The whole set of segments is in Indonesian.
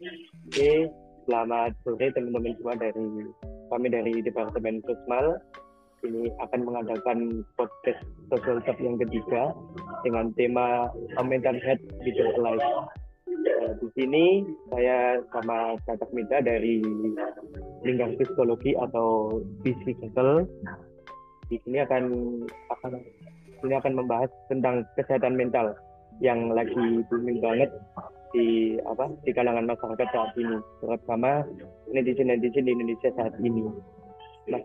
Oke, selamat sore teman-teman semua dari kami dari Departemen Sosmal. Ini akan mengadakan podcast social talk yang ketiga dengan tema Mental Health Digital Life. Di sini saya sama Kakak Mita dari Lingkar Psikologi atau Physical. Di sini akan ini akan membahas tentang kesehatan mental yang lagi booming banget di kalangan masyarakat saat ini, terutama netizen di Indonesia saat ini. Nah,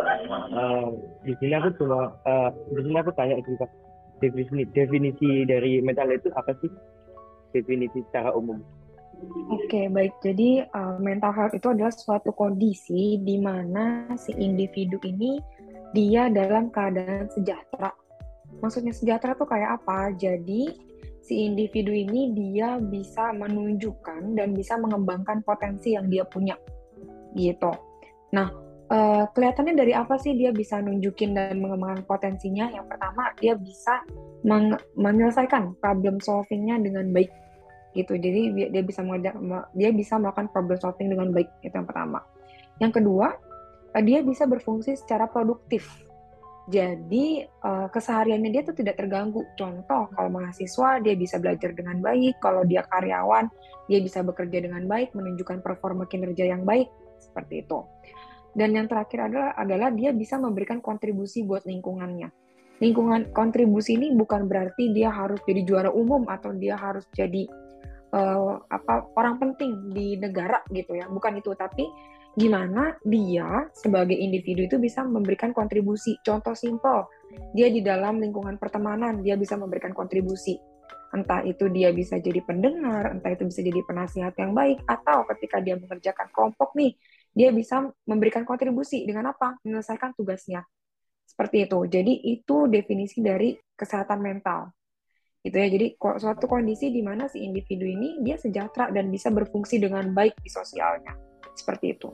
di sini aku tanya juga definisi dari mental itu apa sih? Definisi secara umum. Oke, baik. Jadi, mental health itu adalah suatu kondisi di mana si individu ini dia dalam keadaan sejahtera. Maksudnya sejahtera tuh kayak apa? Jadi, si individu ini dia bisa menunjukkan dan bisa mengembangkan potensi yang dia punya, gitu. Nah, kelihatannya dari apa sih dia bisa nunjukin dan mengembangkan potensinya? Yang pertama, dia bisa menyelesaikan problem solving-nya dengan baik gitu. Jadi dia bisa melakukan problem solving dengan baik, itu yang pertama. Yang kedua, dia bisa berfungsi secara produktif. Jadi kesehariannya dia tuh tidak terganggu. Contoh, kalau mahasiswa dia bisa belajar dengan baik, kalau dia karyawan dia bisa bekerja dengan baik, menunjukkan performa kinerja yang baik, seperti itu. Dan yang terakhir adalah dia bisa memberikan kontribusi buat lingkungannya. Lingkungan kontribusi ini bukan berarti dia harus jadi juara umum atau dia harus jadi orang penting di negara gitu ya, bukan itu, tapi gimana dia sebagai individu itu bisa memberikan kontribusi. Contoh simple, dia di dalam lingkungan pertemanan dia bisa memberikan kontribusi, entah itu dia bisa jadi pendengar, entah itu bisa jadi penasihat yang baik, atau ketika dia mengerjakan kelompok nih, dia bisa memberikan kontribusi dengan apa? Menyelesaikan tugasnya. Seperti itu. Jadi itu definisi dari kesehatan mental gitu ya. Jadi suatu kondisi di mana si individu ini dia sejahtera dan bisa berfungsi dengan baik di sosialnya. Seperti itu.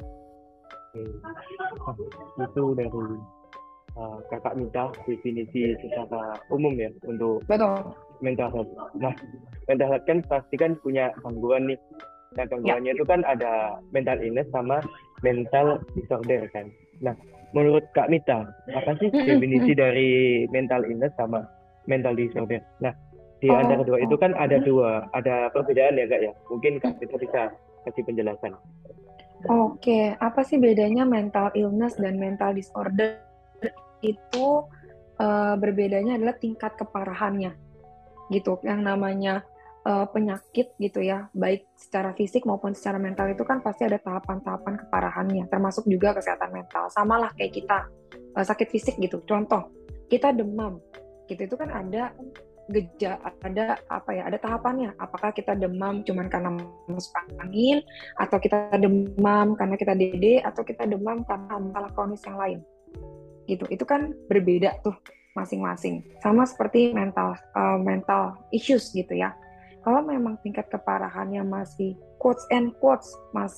Itu dari Kakak Mita definisi secara umum ya untuk Betul. mental health. Nah, mental health kan pasti kan punya gangguan nih. Nah, Ya. gangguannya itu kan ada mental illness sama mental disorder kan. Nah, menurut Kak Mita, apa sih definisi dari mental illness sama mental disorder? Nah, di antara Oh, dua itu kan mm. ada perbedaan ya Kak ya. Mungkin Kak Mita bisa kasih penjelasan. Oke. Apa sih bedanya mental illness dan mental disorder? Itu berbedanya adalah tingkat keparahannya, gitu. Yang namanya penyakit gitu ya, baik secara fisik maupun secara mental itu kan pasti ada tahapan-tahapan keparahannya, termasuk juga kesehatan mental. Sama lah kayak kita sakit fisik gitu. Contoh, kita demam, gitu itu kan ada apa ya, ada tahapannya. Apakah kita demam cuman karena masuk angin, atau kita demam karena kita DD, atau kita demam karena masalah kronis yang lain, gitu. Itu kan berbeda tuh masing-masing. Sama seperti mental issues gitu ya. Kalau memang tingkat keparahannya masih quotes and quotes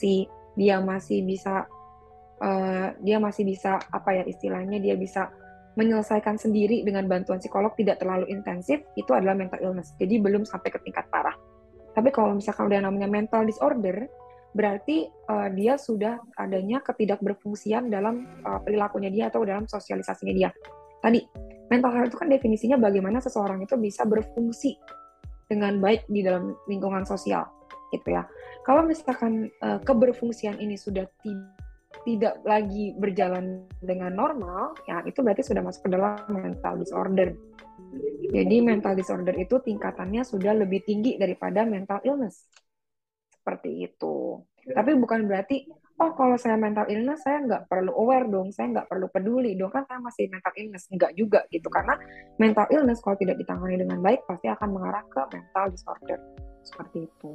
dia masih bisa apa ya istilahnya, dia bisa menyelesaikan sendiri dengan bantuan psikolog, tidak terlalu intensif, itu adalah mental illness. Jadi belum sampai ke tingkat parah. Tapi kalau misalkan udah namanya mental disorder, berarti dia sudah adanya ketidakberfungsian dalam perilakunya dia atau dalam sosialisasinya dia. Tadi, mental health itu kan definisinya bagaimana seseorang itu bisa berfungsi dengan baik di dalam lingkungan sosial, gitu ya. Kalau misalkan keberfungsian ini sudah tidak lagi berjalan dengan normal, ya itu berarti sudah masuk ke dalam mental disorder. Jadi mental disorder itu tingkatannya sudah lebih tinggi daripada mental illness. Seperti itu. Tapi bukan berarti, oh kalau saya mental illness, saya nggak perlu aware dong, saya nggak perlu peduli dong, kan saya masih mental illness. Nggak juga gitu, karena mental illness kalau tidak ditangani dengan baik, pasti akan mengarah ke mental disorder. Seperti itu.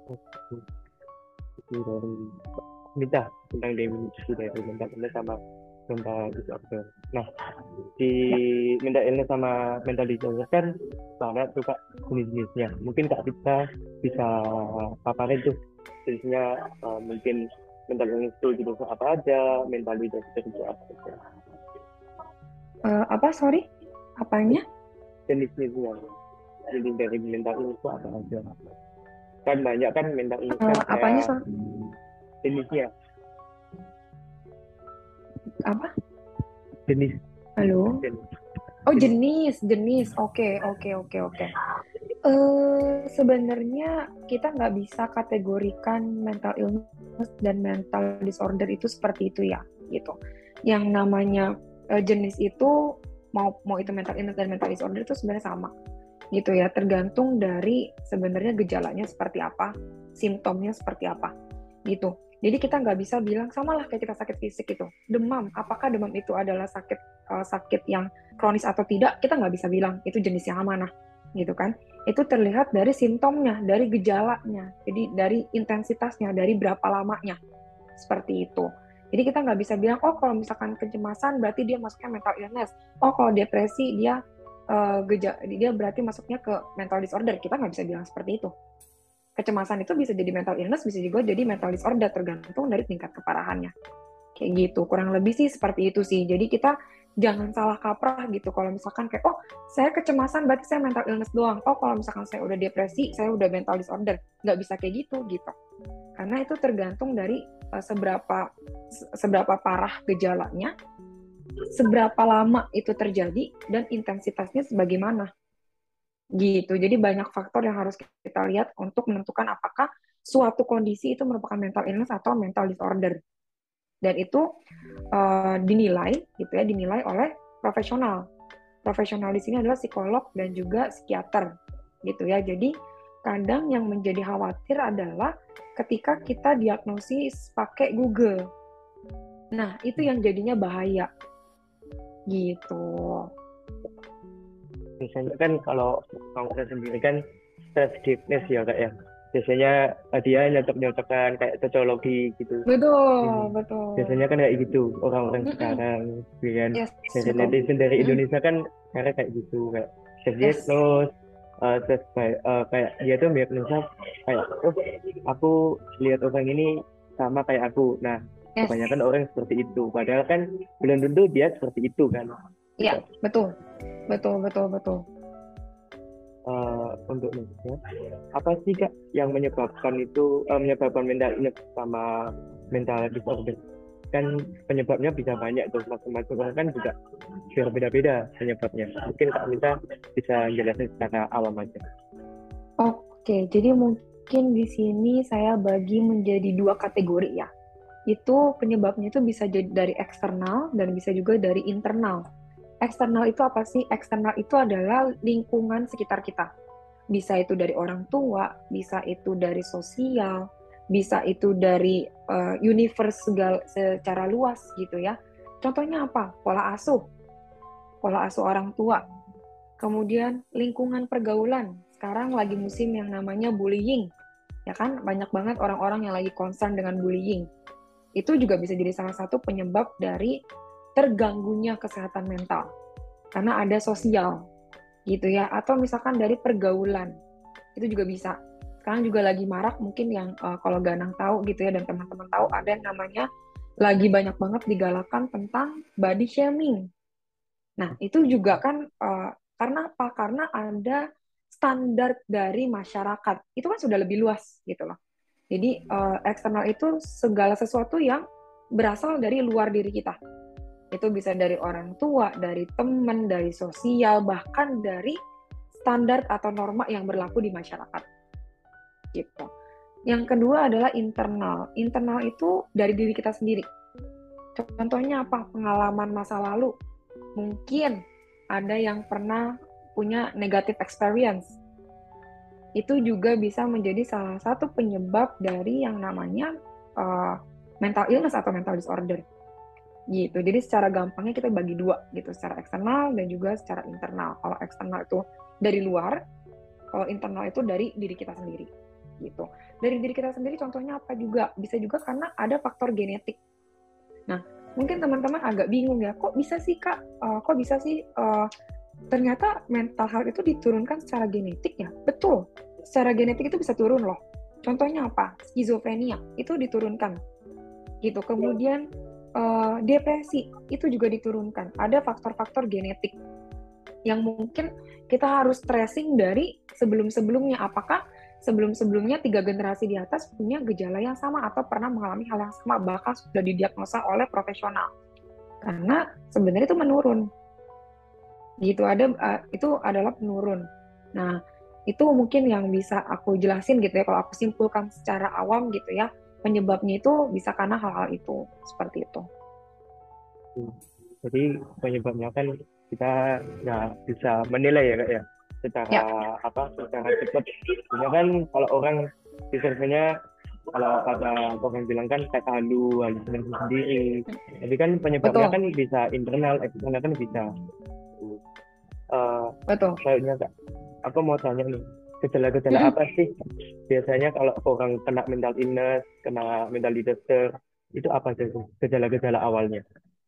Itu dari Mita tentang definisi dari mental illness sama mental disorder. Nah, di Ya. mental illness sama mental disorder kan banyak tuh Kak jenis-jenisnya. Mungkin Kak Pita bisa paparin tuh jenisnya, mungkin mental illness itu jenis apa aja, mental disorder itu apa aja. Apa, sorry? Apanya? Jenis-jenisnya. Jadi dari mental illness itu apa aja. Kan banyak kan mental illness kan Apanya kayak jenisnya, apa? jenis Halo? jenis Oh, jenis. jenis. Oke, oke, oke, oke. Sebenarnya kita nggak bisa kategorikan mental illness dan mental disorder itu seperti itu ya, gitu. Yang namanya jenis itu mau itu mental illness dan mental disorder itu sebenarnya sama, gitu ya. Tergantung dari sebenarnya gejalanya seperti apa, simptomnya seperti apa, gitu. Jadi kita nggak bisa bilang samalah kayak kita sakit fisik itu, demam. Apakah demam itu adalah sakit yang kronis atau tidak? Kita nggak bisa bilang itu jenis yang mana, gitu kan? Itu terlihat dari simptomnya, dari gejalanya, jadi dari intensitasnya, dari berapa lamanya, seperti itu. Jadi kita nggak bisa bilang, oh kalau misalkan kecemasan berarti dia masuknya mental illness, oh kalau depresi dia berarti masuknya ke mental disorder. Kita nggak bisa bilang seperti itu. Kecemasan itu bisa jadi mental illness, bisa juga jadi mental disorder, tergantung dari tingkat keparahannya. Kayak gitu, kurang lebih sih seperti itu sih. Jadi kita jangan salah kaprah gitu. Kalau misalkan kayak, oh saya kecemasan berarti saya mental illness doang. Oh kalau misalkan saya udah depresi, saya udah mental disorder. Nggak bisa kayak gitu. Karena itu tergantung dari seberapa parah gejalanya, seberapa lama itu terjadi, dan intensitasnya sebagaimana. Gitu. Jadi banyak faktor yang harus kita lihat untuk menentukan apakah suatu kondisi itu merupakan mental illness atau mental disorder. Dan itu dinilai oleh profesional. Profesional di sini adalah psikolog dan juga psikiater, gitu ya. Jadi kadang yang menjadi khawatir adalah ketika kita diagnosis pakai Google. Nah, itu yang jadinya bahaya, gitu. Biasanya kan kalau saya sendiri kan stress diagnosis ya kak ya. Biasanya dia nyocok-nyocokkan kayak sociologi gitu. Betul, Ini. betul. Biasanya kan kayak gitu orang-orang Mm-mm. sekarang, ya kan. Yes, Dari betul. netizen dari Mm-mm. Indonesia kan karena kayak gitu kayak self Yes, diagnose, terus kayak dia tuh diagnosa kayak oh aku lihat orang ini sama kayak aku. Nah yes. kebanyakan orang seperti itu. Padahal kan belum tentu dia seperti itu kan. Iya, betul. Betul, betul, betul. Untuk medisnya apa sih kak yang menyebabkan mental illness sama mental disorder kan penyebabnya bisa banyak tuh masing-masing orang kan juga berbeda-beda penyebabnya mungkin kak Minta bisa jelasin secara awam aja. Oke, jadi mungkin di sini saya bagi menjadi dua kategori ya. Itu penyebabnya itu bisa jadi dari eksternal dan bisa juga dari internal. Eksternal itu apa sih? Eksternal itu adalah lingkungan sekitar kita. Bisa itu dari orang tua, bisa itu dari sosial, bisa itu dari universe secara luas gitu ya. Contohnya apa? Pola asuh orang tua. Kemudian lingkungan pergaulan. Sekarang lagi musim yang namanya bullying. Ya kan? Banyak banget orang-orang yang lagi concern dengan bullying. Itu juga bisa jadi salah satu penyebab dari terganggunya kesehatan mental. Karena ada sosial gitu ya, atau misalkan dari pergaulan. Itu juga bisa. Sekarang juga lagi marak mungkin yang kalau Ganang tahu gitu ya dan teman-teman tahu ada yang namanya lagi banyak banget digalakan tentang body shaming. Nah, itu juga kan karena apa? Karena ada standar dari masyarakat. Itu kan sudah lebih luas gitu loh. Jadi eksternal itu segala sesuatu yang berasal dari luar diri kita. Itu bisa dari orang tua, dari teman, dari sosial, bahkan dari standar atau norma yang berlaku di masyarakat. Gitu. Yang kedua adalah internal. Internal itu dari diri kita sendiri. Contohnya apa? Pengalaman masa lalu. Mungkin ada yang pernah punya negative experience. Itu juga bisa menjadi salah satu penyebab dari yang namanya mental illness atau mental disorder. Gitu. Jadi secara gampangnya kita bagi dua gitu, secara eksternal dan juga secara internal. Kalau eksternal itu dari luar, kalau internal itu dari diri kita sendiri. Gitu. Dari diri kita sendiri contohnya apa juga? Bisa juga karena ada faktor genetik. Nah, mungkin teman-teman agak bingung ya, kok bisa sih Kak? Kok bisa sih ternyata mental health itu diturunkan secara genetik ya? Betul. Secara genetik itu bisa turun loh. Contohnya apa? Skizofrenia itu diturunkan. Gitu. Kemudian depresi itu juga diturunkan. Ada faktor-faktor genetik yang mungkin kita harus tracing dari sebelum-sebelumnya. Apakah sebelum-sebelumnya 3 generasi di atas punya gejala yang sama atau pernah mengalami hal yang sama, bahkan sudah didiagnosa oleh profesional. Karena sebenarnya itu menurun. Gitu itu adalah penurun. Nah, itu mungkin yang bisa aku jelasin gitu ya, kalau aku simpulkan secara awam gitu ya, penyebabnya itu bisa karena hal-hal itu, seperti itu. Jadi penyebabnya kan kita nggak bisa menilai ya kak ya, secara Ya, secara cepat. Sebenarnya kan kalau orang di surveinya, kalau kata orang bilang kan kayak halusinasi sendiri. Tapi kan penyebabnya betul, kan bisa internal, eksternal kan bisa. Eh betul. Selanjutnya kak, aku mau tanya nih, gejala-gejala Mm-mm. apa sih biasanya kalau orang kena mental illness, kena mental disorder, itu apa sih gejala-gejala awalnya?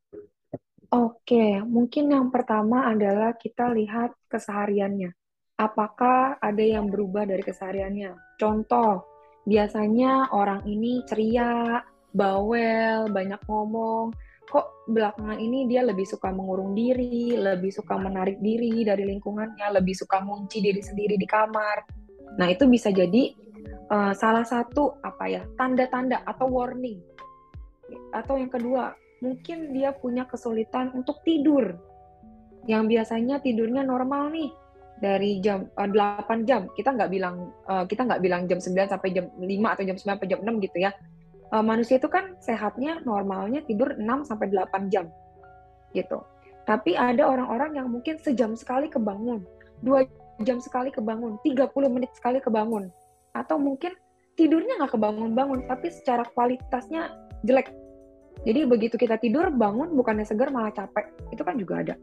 Oke, mungkin yang pertama adalah kita lihat kesehariannya. Apakah ada yang berubah dari kesehariannya? Contoh, biasanya orang ini ceria, bawel, banyak ngomong. Kok belakangan ini dia lebih suka mengurung diri, lebih suka menarik diri dari lingkungannya, lebih suka mengunci diri sendiri di kamar. Nah, itu bisa jadi salah satu tanda-tanda atau warning. Atau yang kedua, mungkin dia punya kesulitan untuk tidur. Yang biasanya tidurnya normal nih dari jam 8 jam. Kita nggak bilang jam 9 sampai jam 5 atau jam 9 sampai jam 6 gitu ya. Manusia itu kan sehatnya normalnya tidur 6 sampai 8 jam gitu. Tapi ada orang-orang yang mungkin sejam sekali kebangun, 2 jam sekali kebangun, 30 menit sekali kebangun. Atau mungkin tidurnya nggak kebangun-bangun, tapi secara kualitasnya jelek. Jadi begitu kita tidur, bangun bukannya segar malah capek. Itu kan juga ada.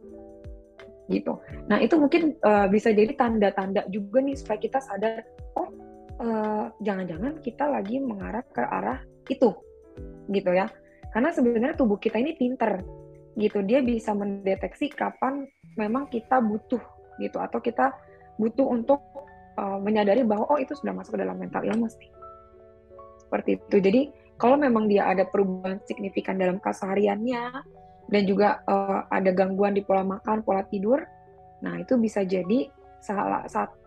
Gitu. Nah, itu mungkin bisa jadi tanda-tanda juga nih supaya kita sadar, oh, jangan-jangan kita lagi mengarah ke arah itu. Gitu ya. Karena sebenarnya tubuh kita ini pinter. Gitu. Dia bisa mendeteksi kapan memang kita butuh gitu, atau kita butuh untuk menyadari bahwa oh itu sudah masuk ke dalam mental illness nih. Seperti itu. Jadi kalau memang dia ada perubahan signifikan dalam kesehariannya dan juga ada gangguan di pola makan, pola tidur, nah itu bisa jadi salah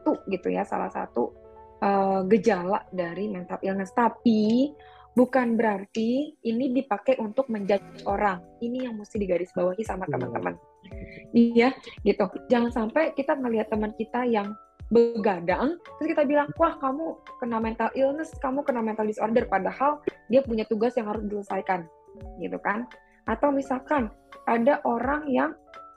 satu gejala dari mental illness. Tapi bukan berarti ini dipakai untuk menjudge orang. Ini yang mesti digarisbawahi sama teman-teman. Iya, gitu. Jangan sampai kita melihat teman kita yang begadang, terus kita bilang, wah kamu kena mental illness, kamu kena mental disorder, padahal dia punya tugas yang harus diselesaikan, gitu kan? Atau misalkan ada orang yang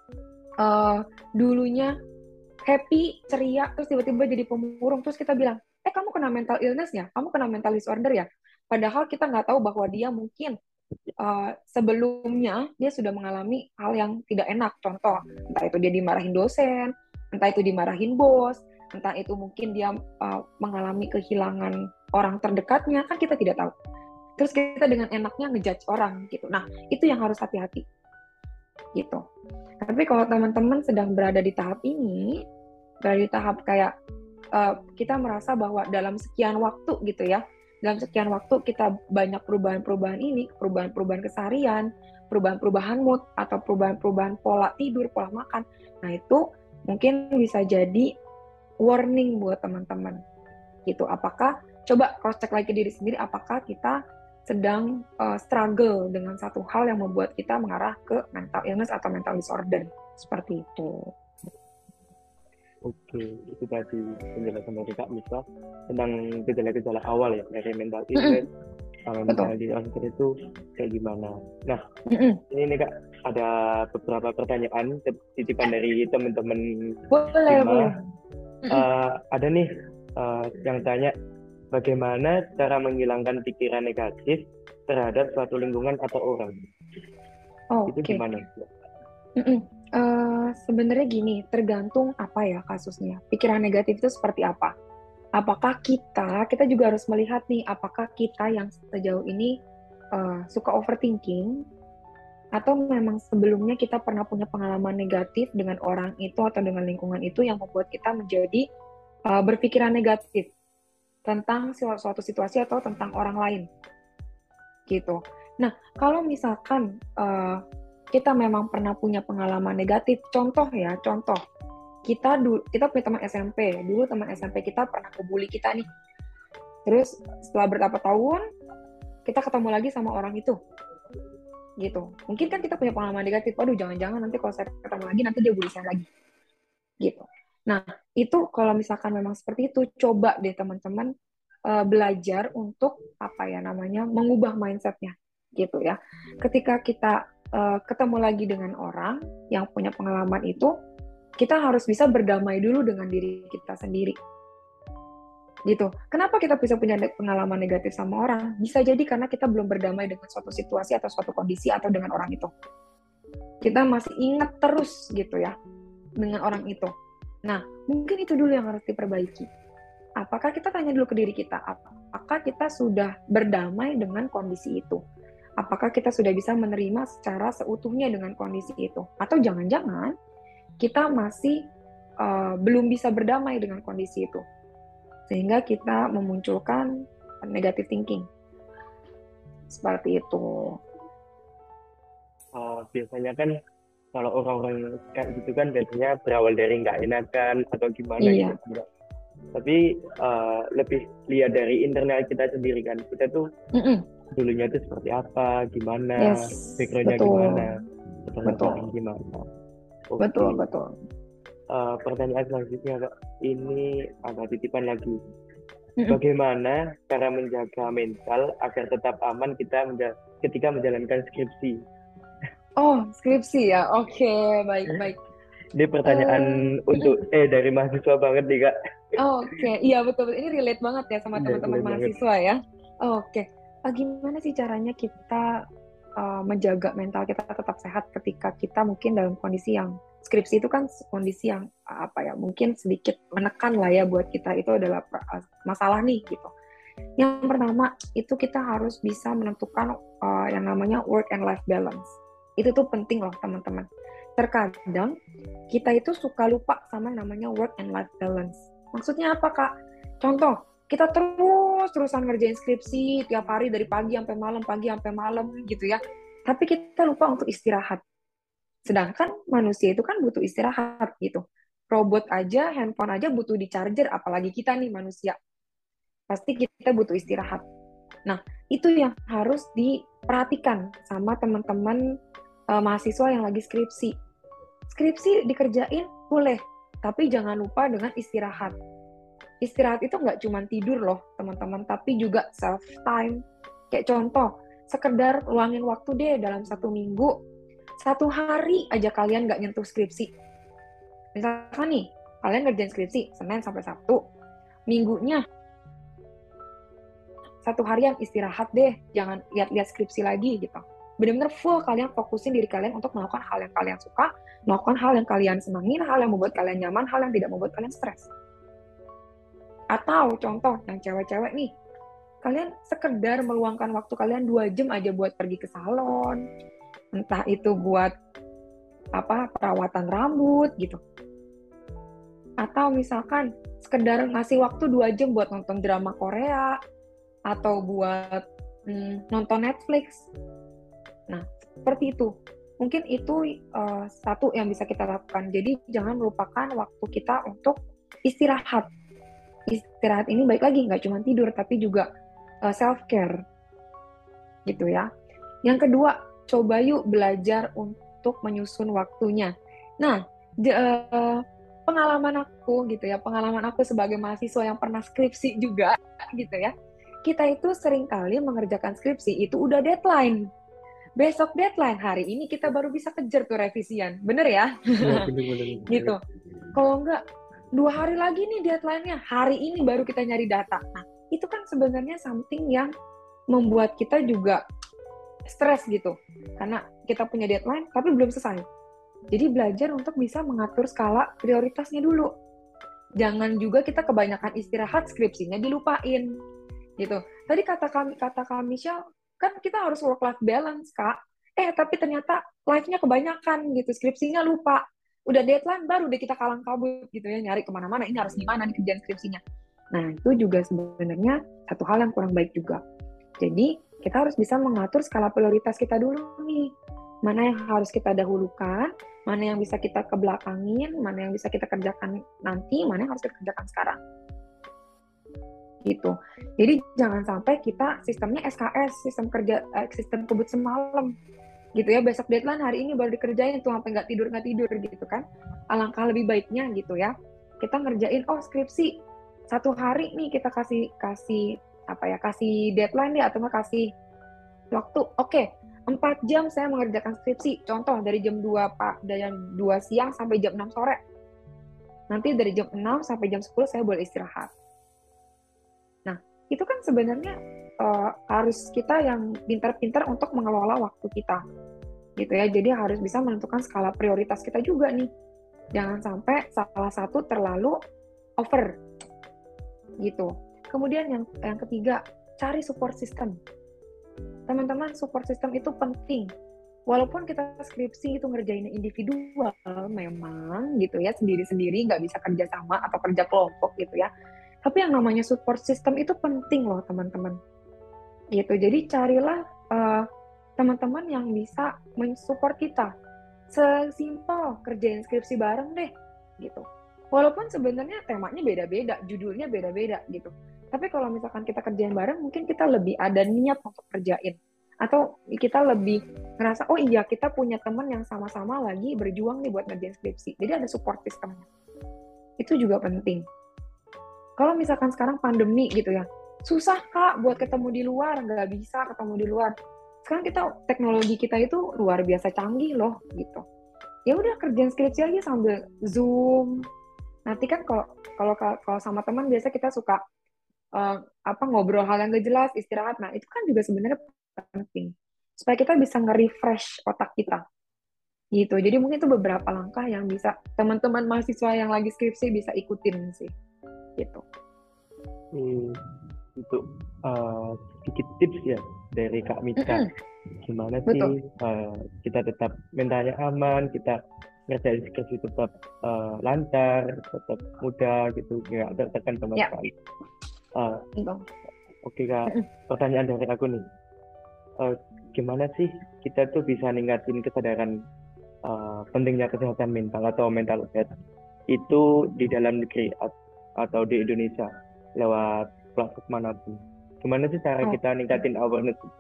dulunya happy, ceria, terus tiba-tiba jadi pemurung, terus kita bilang, kamu kena mental illness ya, kamu kena mental disorder ya, padahal kita nggak tahu bahwa dia mungkin sebelumnya dia sudah mengalami hal yang tidak enak. Contoh, entah itu dia dimarahin dosen, entah itu dimarahin bos, entah itu mungkin dia mengalami kehilangan orang terdekatnya, kan kita tidak tahu. Terus kita dengan enaknya ngejudge orang gitu. Nah, itu yang harus hati-hati gitu. Tapi kalau teman-teman sedang berada di tahap ini, berada di tahap kayak kita merasa bahwa dalam sekian waktu gitu ya, dalam sekian waktu kita banyak perubahan-perubahan ini, perubahan-perubahan keseharian, perubahan-perubahan mood, atau perubahan-perubahan pola tidur, pola makan. Nah, itu mungkin bisa jadi warning buat teman-teman. Gitu. Apakah, coba cross-check lagi diri sendiri, apakah kita sedang struggle dengan satu hal yang membuat kita mengarah ke mental illness atau mental disorder. Seperti itu. Oke, itu tadi penjelasan dari Kak Misbah tentang gejala-gejala awal ya dari mental illness, mental disorder itu kayak gimana. Nah, ini nih Kak, ada beberapa pertanyaan titipan dari teman-teman Boleh. Ada nih yang tanya, bagaimana cara menghilangkan pikiran negatif terhadap suatu lingkungan atau orang? Itu gimana? Sebenarnya gini, tergantung apa ya kasusnya. Pikiran negatif itu seperti apa? Apakah kita juga harus melihat nih, apakah kita yang sejauh ini suka overthinking, atau memang sebelumnya kita pernah punya pengalaman negatif dengan orang itu atau dengan lingkungan itu yang membuat kita menjadi berpikiran negatif tentang suatu situasi atau tentang orang lain. Gitu. Nah, kalau misalkan kita memang pernah punya pengalaman negatif, contoh, kita punya teman SMP. Dulu teman SMP kita pernah ngebully kita nih. Terus setelah berapa tahun kita ketemu lagi sama orang itu. Gitu. Mungkin kan kita punya pengalaman negatif. Waduh, jangan-jangan nanti kalau saya ketemu lagi nanti dia bully saya lagi. Gitu. Nah, itu kalau misalkan memang seperti itu, coba deh teman-teman belajar untuk mengubah mindsetnya, gitu ya. Ketika kita ketemu lagi dengan orang yang punya pengalaman itu, kita harus bisa berdamai dulu dengan diri kita sendiri, gitu. Kenapa kita bisa punya pengalaman negatif sama orang? Bisa jadi karena kita belum berdamai dengan suatu situasi atau suatu kondisi atau dengan orang itu. Kita masih ingat terus gitu ya dengan orang itu. Nah, mungkin itu dulu yang harus diperbaiki. Apakah kita tanya dulu ke diri kita, apakah kita sudah berdamai dengan kondisi itu? Apakah kita sudah bisa menerima secara seutuhnya dengan kondisi itu? Atau jangan-jangan kita masih belum bisa berdamai dengan kondisi itu? Sehingga kita memunculkan negative thinking. Seperti itu. Biasanya kan kalau orang-orang kayak gitu kan biasanya berawal dari nggak enakan atau gimana Iya. gitu. Tapi lebih lihat dari internal kita sendiri kan. Kita tuh dulunya tuh seperti apa, gimana, Yes, backgroundnya betul. gimana, Betul. gimana. Okay. Betul. Pertanyaan selanjutnya Kak, ini ada titipan lagi. Bagaimana cara menjaga mental agar tetap aman ketika menjalankan skripsi? Oh, skripsi ya. Oke, baik. Ini pertanyaan dari mahasiswa banget nih Kak. Oke, iya betul. Ini relate banget ya sama teman-teman mahasiswa ya. Oke, gimana sih caranya kita menjaga mental kita tetap sehat ketika kita mungkin dalam kondisi yang skripsi itu kan kondisi yang mungkin sedikit menekan lah ya buat kita, itu adalah masalah nih gitu. Yang pertama itu kita harus bisa menentukan yang namanya work and life balance. Itu tuh penting loh teman-teman. Terkadang kita itu suka lupa sama namanya work and life balance. Maksudnya apa Kak? Contoh, kita terus-terusan ngerjain skripsi tiap hari dari pagi sampai malam gitu ya. Tapi kita lupa untuk istirahat. Sedangkan manusia itu kan butuh istirahat gitu. Robot aja, handphone aja butuh di charger, apalagi kita nih manusia. Pasti kita butuh istirahat. Nah, itu yang harus diperhatikan sama teman-teman mahasiswa yang lagi skripsi. Skripsi dikerjain boleh, tapi jangan lupa dengan istirahat. Istirahat itu nggak cuma tidur loh, teman-teman, tapi juga self-time. Kayak contoh, sekedar luangin waktu deh dalam 1 minggu, 1 hari aja kalian nggak nyentuh skripsi. Misalkan nih, kalian ngerjain skripsi Senin sampai Sabtu, minggunya 1 harian istirahat deh, jangan lihat-lihat skripsi lagi gitu. Benar-benar full kalian fokusin diri kalian untuk melakukan hal yang kalian suka, melakukan hal yang kalian senangin, hal yang membuat kalian nyaman, hal yang tidak membuat kalian stres. Atau contoh yang cewek-cewek nih, kalian sekedar meluangkan waktu kalian 2 jam aja buat pergi ke salon, entah itu buat perawatan rambut gitu. Atau misalkan sekedar ngasih waktu 2 jam buat nonton drama Korea, atau buat nonton Netflix. Nah, seperti itu. Mungkin itu satu yang bisa kita lakukan. Jadi jangan melupakan waktu kita untuk istirahat. Istirahat ini baik lagi, nggak cuma tidur, tapi juga self-care. Gitu ya. Yang kedua, coba yuk belajar untuk menyusun waktunya. Nah, pengalaman aku sebagai mahasiswa yang pernah skripsi juga, gitu ya. Kita itu seringkali mengerjakan skripsi itu udah deadline. Besok deadline, hari ini kita baru bisa kejar tuh revisian. Bener ya? Ya, bener. Gitu. Kalau enggak, 2 hari lagi nih deadline-nya, hari ini baru kita nyari data. Nah, itu kan sebenarnya something yang membuat kita juga stres gitu. Karena kita punya deadline, tapi belum selesai. Jadi belajar untuk bisa mengatur skala prioritasnya dulu. Jangan juga kita kebanyakan istirahat, skripsinya dilupain. Gitu. Tadi kata Kak Michelle, kan kita harus work life balance Kak. Tapi ternyata life-nya kebanyakan gitu, skripsinya lupa. Udah deadline baru deh kita kalang kabut gitu ya, nyari kemana-mana, ini harus gimana nih kerjaan skripsinya. Nah, itu juga sebenarnya satu hal yang kurang baik juga. Jadi kita harus bisa mengatur skala prioritas kita dulu nih. mana yang harus kita dahulukan, mana yang bisa kita kebelakangin, mana yang bisa kita kerjakan nanti, mana yang harus kita kerjakan sekarang. Gitu. Jadi jangan sampai kita sistemnya SKS, sistem kebut semalam, gitu ya. Besok deadline, hari ini baru dikerjain tuh sampai nggak tidur gitu kan. Alangkah lebih baiknya gitu ya, kita ngerjain skripsi 1 hari nih, kita kasih deadline nih, atau nggak kasih waktu. Oke, 4 jam saya mengerjakan skripsi. Contoh dari jam 2 siang sampai jam 6 sore. Nanti dari jam 6 sampai jam 10 saya boleh istirahat. Nah, itu kan sebenarnya harus kita yang pintar-pintar untuk mengelola waktu kita. Gitu ya. Jadi harus bisa menentukan skala prioritas kita juga nih. Jangan sampai salah satu terlalu over. Gitu. Kemudian yang ketiga, cari support system. Teman-teman, support system itu penting. Walaupun kita skripsi itu ngerjain individual, memang gitu ya, sendiri-sendiri, nggak bisa kerja sama atau kerja kelompok gitu ya. Tapi yang namanya support system itu penting loh teman-teman. Gitu. Jadi carilah teman-teman yang bisa mensupport kita. Sesimpel kerjain skripsi bareng deh, gitu. Walaupun sebenarnya temanya beda-beda, judulnya beda-beda gitu. Tapi kalau misalkan kita kerjain bareng, mungkin kita lebih ada niat untuk kerjain. Atau kita lebih ngerasa, oh iya kita punya teman yang sama-sama lagi berjuang nih buat ngerjain skripsi. Jadi ada support systemnya. Itu juga penting. Kalau misalkan sekarang pandemi gitu ya, susah Kak buat ketemu di luar, nggak bisa ketemu di luar. Sekarang teknologi kita itu luar biasa canggih loh gitu. Ya udah kerjain skripsi aja sambil Zoom. Nanti kan kalau sama teman biasa kita suka ngobrol hal yang gak jelas, istirahat. Nah, itu kan juga sebenarnya penting supaya kita bisa nge-refresh otak kita. Gitu. Jadi mungkin itu beberapa langkah yang bisa teman-teman mahasiswa yang lagi skripsi bisa ikutin sih. Gitu. Untuk sedikit tips ya dari Kak Mita, gimana sih kita tetap mentalnya aman, kita ngerjain skripsi tetap lancar, tetap mudah gitu, nggak tertekan sama sekali. Oke Kak, pertanyaan dari aku nih, gimana sih kita tuh bisa ningkatin kesadaran pentingnya kesehatan mental atau mental health itu di dalam negeri atau di Indonesia lewat platform manapun? Gimana sih cara kita ningkatin awareness itu?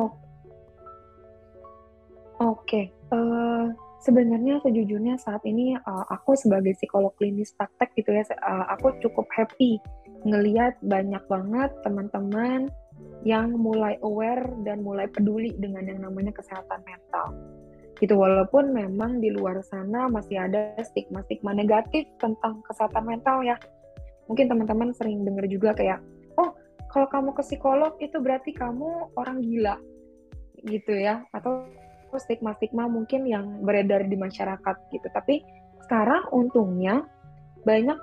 Oke. Sebenarnya sejujurnya saat ini aku sebagai psikolog klinis praktek gitu ya, aku cukup happy ngelihat banyak banget teman-teman yang mulai aware dan mulai peduli dengan yang namanya kesehatan mental. Gitu, walaupun memang di luar sana masih ada stigma-stigma negatif tentang kesehatan mental ya. Mungkin teman-teman sering dengar juga kayak, oh kalau kamu ke psikolog itu berarti kamu orang gila gitu ya, atau stigma-stigma mungkin yang beredar di masyarakat gitu. Tapi sekarang untungnya banyak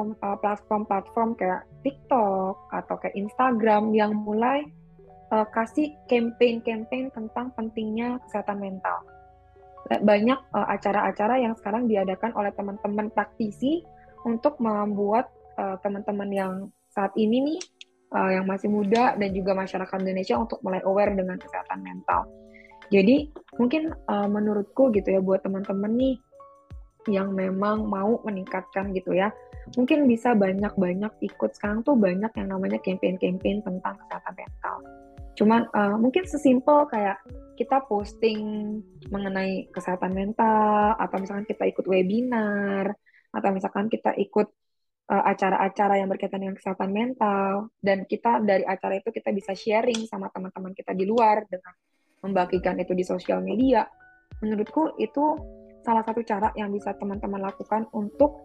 platform kayak TikTok atau kayak Instagram yang mulai kasih campaign tentang pentingnya kesehatan mental. Banyak acara-acara yang sekarang diadakan oleh teman-teman praktisi untuk membuat teman-teman yang saat ini nih yang masih muda dan juga masyarakat Indonesia untuk mulai aware dengan kesehatan mental. Jadi mungkin menurutku gitu ya, buat teman-teman nih yang memang mau meningkatkan gitu ya, mungkin bisa banyak-banyak ikut. Sekarang tuh banyak yang namanya campaign-campaign tentang kesehatan mental. Cuman mungkin sesimpel kayak kita posting mengenai kesehatan mental, atau misalkan kita ikut webinar, atau misalkan kita ikut acara-acara yang berkaitan dengan kesehatan mental, dan kita dari acara itu kita bisa sharing sama teman-teman kita di luar dengan membagikan itu di sosial media. Menurutku itu salah satu cara yang bisa teman-teman lakukan untuk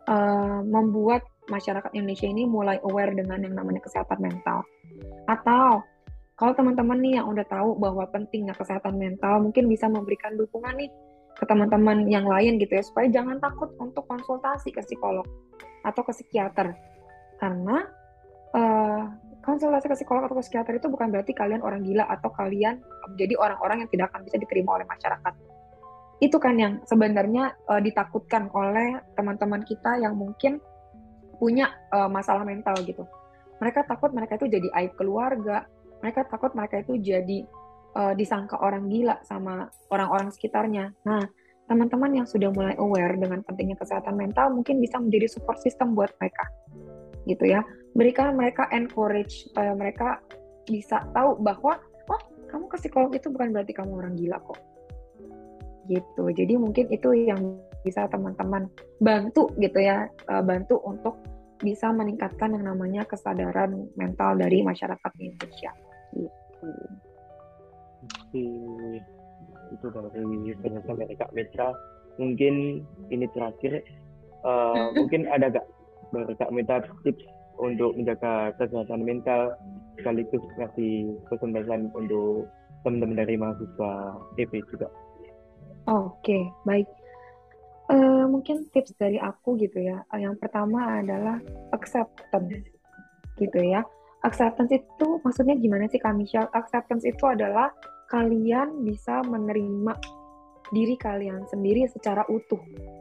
membuat masyarakat Indonesia ini mulai aware dengan yang namanya kesehatan mental. Atau kalau teman-teman nih yang udah tahu bahwa pentingnya kesehatan mental, mungkin bisa memberikan dukungan nih ke teman-teman yang lain gitu ya, supaya jangan takut untuk konsultasi ke psikolog atau ke psikiater. Karena konsultasi ke psikolog atau ke psikiater itu bukan berarti kalian orang gila atau kalian menjadi orang-orang yang tidak akan bisa diterima oleh masyarakat. Itu kan yang sebenarnya ditakutkan oleh teman-teman kita yang mungkin punya masalah mental gitu. Mereka takut mereka itu jadi aib keluarga, mereka takut mereka itu jadi disangka orang gila sama orang-orang sekitarnya. Nah, teman-teman yang sudah mulai aware dengan pentingnya kesehatan mental mungkin bisa menjadi support system buat mereka, gitu ya. Berikan mereka encourage supaya mereka bisa tahu bahwa, oh, kamu ke psikolog itu bukan berarti kamu orang gila kok. Gitu. Jadi mungkin itu yang bisa teman-teman bantu gitu ya, bantu untuk bisa meningkatkan yang namanya kesadaran mental dari masyarakat Indonesia. Gitu. Itu dari penjelasan dari Kak Mitra. Mungkin ini terakhir, mungkin ada gak dari Kak Mitra tips untuk menjaga kesehatan mental sekaligus ngasih pesan untuk teman-teman dari mahasiswa EP juga. Oke, baik. Mungkin tips dari aku gitu ya. Yang pertama adalah acceptance gitu ya. Acceptance itu maksudnya gimana sih Kak Michelle? Acceptance itu adalah kalian bisa menerima diri kalian sendiri secara utuh.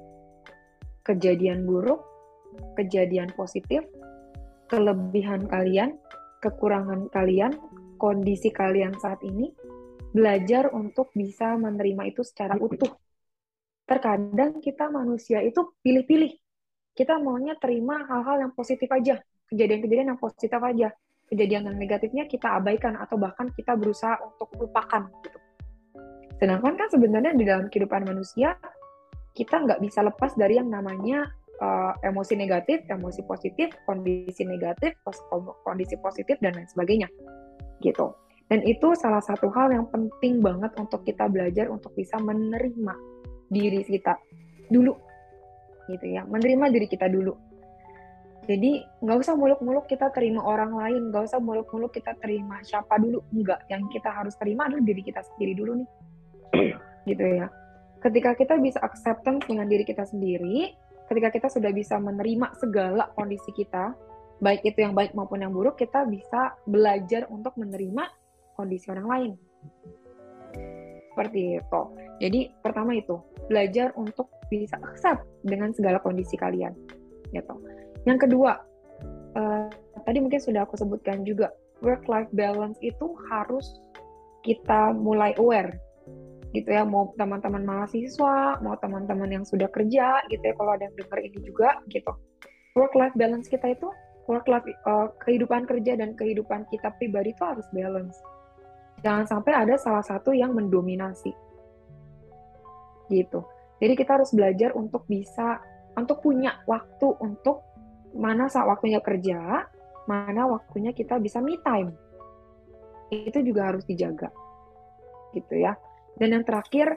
Kejadian buruk, kejadian positif, kelebihan kalian, kekurangan kalian, kondisi kalian saat ini, belajar untuk bisa menerima itu secara utuh. Terkadang kita manusia itu pilih-pilih. Kita maunya terima hal-hal yang positif aja, kejadian-kejadian yang positif aja. Kejadian yang negatifnya kita abaikan atau bahkan kita berusaha untuk lupakan gitu. Sedangkan kan sebenarnya di dalam kehidupan manusia kita nggak bisa lepas dari yang namanya emosi negatif, emosi positif, kondisi negatif, kondisi positif dan lain sebagainya gitu. Dan itu salah satu hal yang penting banget untuk kita belajar untuk bisa menerima diri kita dulu gitu ya, menerima diri kita dulu. Jadi nggak usah muluk-muluk kita terima orang lain, nggak usah muluk-muluk kita terima siapa dulu, enggak. Yang kita harus terima adalah diri kita sendiri dulu nih gitu ya. Ketika kita bisa acceptance dengan diri kita sendiri, ketika kita sudah bisa menerima segala kondisi kita, baik itu yang baik maupun yang buruk, kita bisa belajar untuk menerima kondisi orang lain. Seperti itu. Jadi pertama itu, belajar untuk bisa accept dengan segala kondisi kalian. Gitu. Yang kedua, tadi mungkin sudah aku sebutkan juga, work-life balance itu harus kita mulai aware. Gitu ya, mau teman-teman mahasiswa, mau teman-teman yang sudah kerja, gitu ya, kalau ada yang dengar ini juga, gitu. Work-life balance kita itu, kehidupan kerja dan kehidupan kita pribadi itu harus balance. Jangan sampai ada salah satu yang mendominasi. Gitu. Jadi kita harus belajar untuk bisa, untuk punya waktu untuk mana saat waktunya kerja, mana waktunya kita bisa me time. Itu juga harus dijaga. Gitu ya. Dan yang terakhir,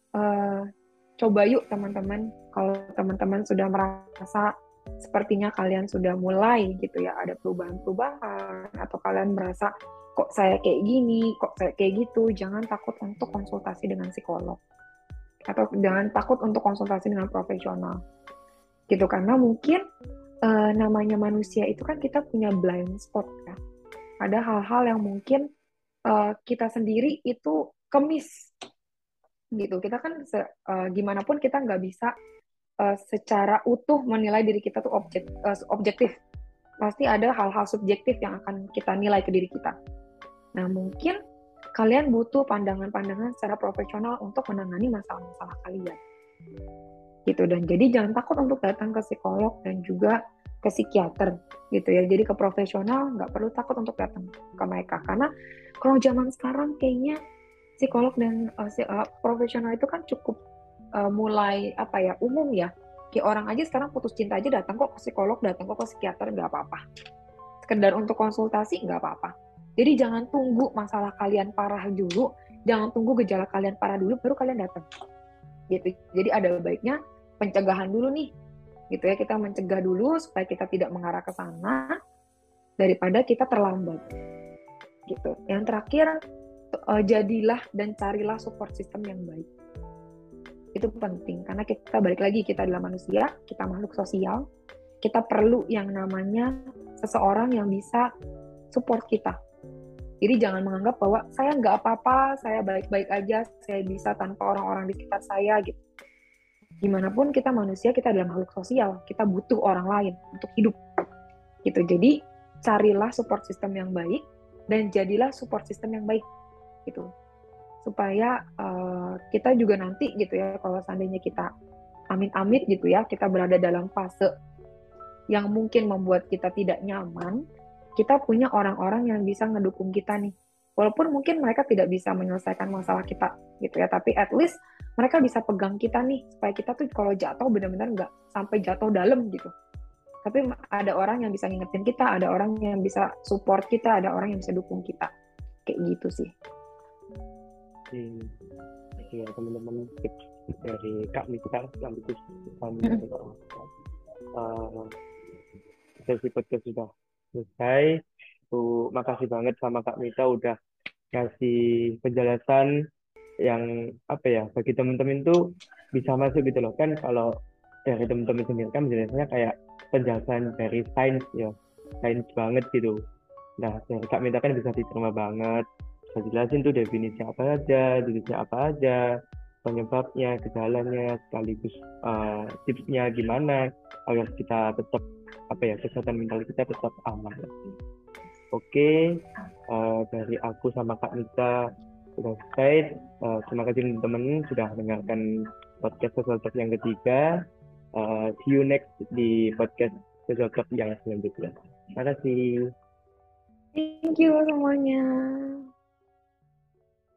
coba yuk teman-teman, kalau teman-teman sudah merasa sepertinya kalian sudah mulai gitu ya, ada perubahan-perubahan, atau kalian merasa kok saya kayak gini, kok saya kayak gitu, jangan takut untuk konsultasi dengan psikolog. Atau jangan takut untuk konsultasi dengan profesional. Gitu, karena mungkin namanya manusia itu kan kita punya blind spot ya. Ada hal-hal yang mungkin kita sendiri itu kemis. Gitu, kita kan gimana pun kita nggak bisa secara utuh menilai diri kita tuh objektif. Pasti ada hal-hal subjektif yang akan kita nilai ke diri kita. Nah, mungkin kalian butuh pandangan-pandangan secara profesional untuk menangani masalah-masalah kalian. Gitu, dan jadi jangan takut untuk datang ke psikolog dan juga ke psikiater gitu ya. Jadi ke profesional nggak perlu takut untuk datang ke mereka, karena kalau zaman sekarang kayaknya psikolog dan profesional itu kan cukup mulai umum ya. Kayak orang aja sekarang putus cinta aja datang kok ke psikolog, datang kok ke psikiater, nggak apa-apa. Sekedar untuk konsultasi nggak apa-apa. Jadi jangan tunggu masalah kalian parah dulu, jangan tunggu gejala kalian parah dulu baru kalian datang. Gitu. Jadi ada baiknya pencegahan dulu nih. Gitu ya, kita mencegah dulu supaya kita tidak mengarah ke sana daripada kita terlambat. Gitu. Yang terakhir, jadilah dan carilah support system yang baik. Itu penting karena kita balik lagi, kita adalah manusia, kita makhluk sosial, kita perlu yang namanya seseorang yang bisa support kita. Jadi jangan menganggap bahwa saya nggak apa-apa, saya baik-baik aja, saya bisa tanpa orang-orang di sekitar saya gitu. Gimana pun kita manusia, kita adalah makhluk sosial, kita butuh orang lain untuk hidup. Gitu. Jadi carilah support system yang baik dan jadilah support system yang baik. Gitu. supaya kita juga nanti gitu ya, kalau seandainya kita amit-amit gitu ya, kita berada dalam fase yang mungkin membuat kita tidak nyaman, kita punya orang-orang yang bisa ngedukung kita nih. Walaupun mungkin mereka tidak bisa menyelesaikan masalah kita gitu ya, tapi at least mereka bisa pegang kita nih, supaya kita tuh kalau jatuh benar-benar nggak sampai jatuh dalam gitu. Tapi ada orang yang bisa ngingetin kita, ada orang yang bisa support kita, ada orang yang bisa dukung kita. Kayak gitu sih. Ya teman-teman, tips dari Kak Mita sekaligus kami sesi podcast sudah selesai. Makasih banget sama Kak Mita udah kasih penjelasan yang apa ya, bagi teman-teman tuh bisa masuk gitu loh kan. Kalau dari teman-teman sendiri kan penjelasannya kayak penjelasan dari sains ya, sains banget gitu. Nah dari Kak Mita kan bisa diterima banget, bisa jelasin tuh definisi apa aja, jenisnya apa aja, penyebabnya, gejalanya, sekaligus tipsnya gimana agar kita tetap apa ya, kesehatan mental kita tetap aman. Oke, dari aku sama Kak Nita sudah selesai. Terima kasih teman-teman sudah mendengarkan podcast Social Talk yang ketiga. See you next di podcast Social Talk yang selanjutnya. Terima kasih. Thank you semuanya.